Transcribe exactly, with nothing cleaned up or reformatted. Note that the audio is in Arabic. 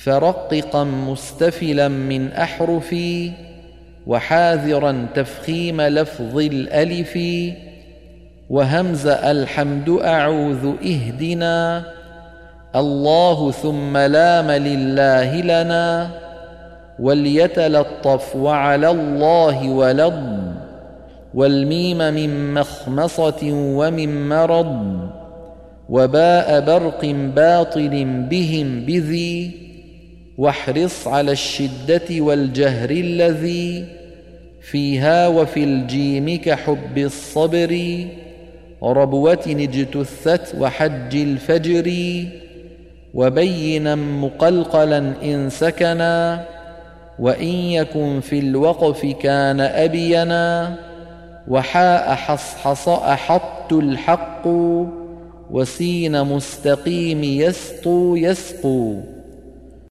فرققا مستفلا من أحرفي وحاذرا تفخيم لفظ الألف وهمز الحمد أعوذ اهدنا الله ثم لام لله لنا وليتلطف وعلى الله ولض والميم من مخمصة ومن مرض وباء برق باطل بهم بذي واحرص على الشدة والجهر الذي فيها وفي الجيم كحب الصبر ربوة اجتثت وحج الفجر وبينا مقلقلا إن سكنا وإن يكن في الوقف كان أبينا وحاء حصحص أحط الحق وسين مستقيم يسطو يسقو